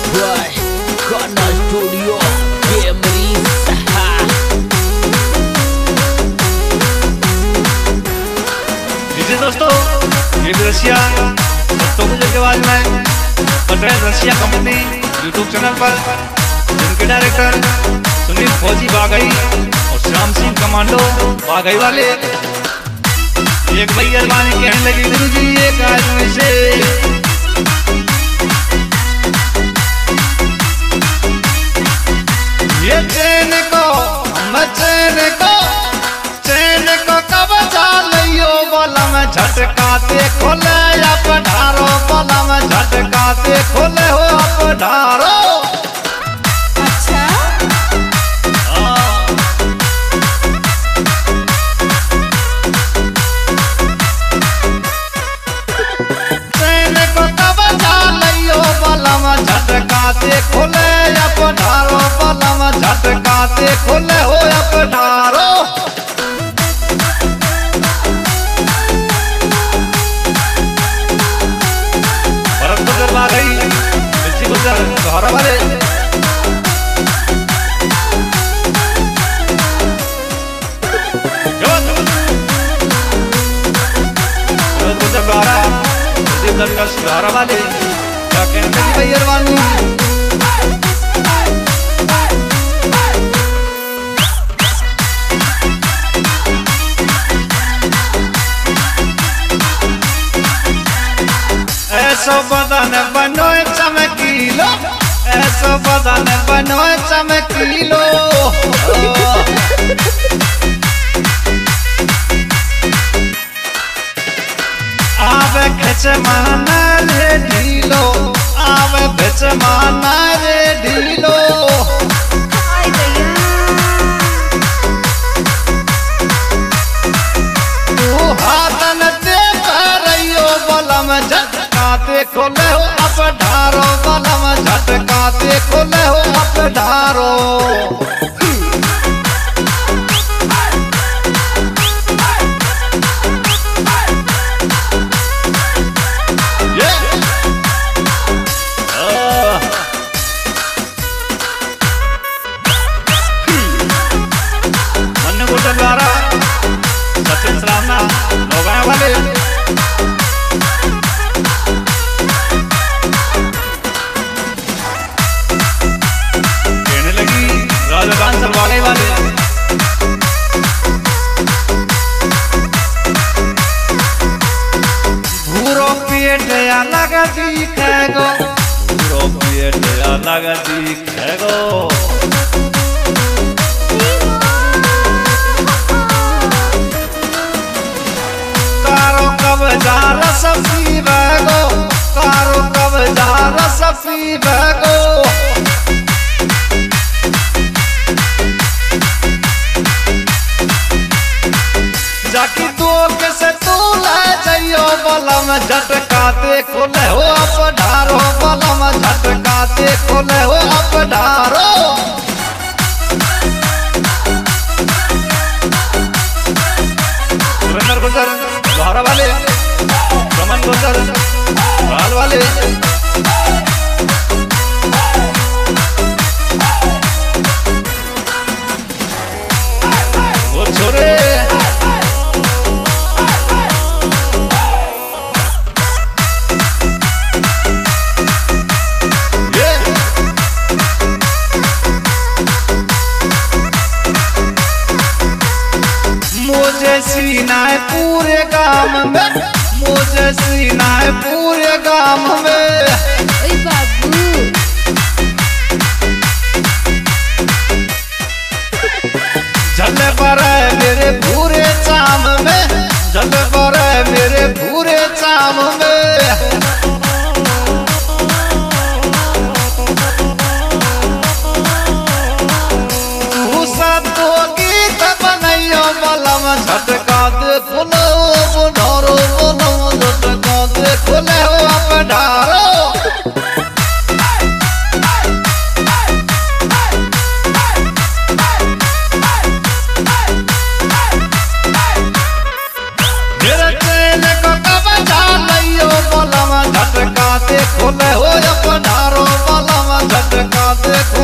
by Kana Studio Cameries। जी दोस्तों, ये भी रशिया दोस्तों के आवाज में Patel Russia company YouTube channel पर जिनके डायरेक्टर सुनील फौजी बागई और श्याम सिंह कमांडो बागई वाले एक भैया बानी कहने लगी गुरु जी एक आदमी से ये चैन को कब लियो बलम झटकाते खोले या पढ़ारो बलम झटकाते खोले हो पढ़ारो। झटकाते खोले या पढ़ारो बलम झटकाते खोले हो या पढ़ारो। भरत गुजर आ गई मिर्ची गुजर दोहरा वाले गुजर दोहरा दोहरा वाले भैया ऐसो बदन बनो चमकीलो ऐसो बदन बनो चमकीलो आवे खच माना रे ढीलो आवे खच माना रे ढीलो। तू हाथन दे रहियो बलम झटकाते खोले हो अब ढारो बलम झटकाते खोले हो अब ढारो। सचिन सलामना लोगाया वाले कहने लगी राजस्थान सरवाले वाले भूरो पेट अलग दिखेगो भूरो पेट अलग दिखेगो। रस पीवेगो कारो कब जा रस पीवेगो। जाकी तो कैसे तू ले जाइयो बलम झटकाते खोले हो अब ढारो बलम झटकाते खोले हो अब ढारो। गुजर दोहरा वाले रमन गुजर लाल वाले वो छोरे मुझे सीना है पूरे गांव में मुझे सीना है पूरे गांव में। बाबू जल पर मेरे पूरे चाम में जल पर मेरे पूरे चाम में। तू सब तो गीत बनाइयो बलम झटकाते खोले हो ढारो बलम झटकाते खोले हो अब ढारो। मेरे चैन को कब जा लियो बलम झटकाते खोले हो अब ढारो बलम देखो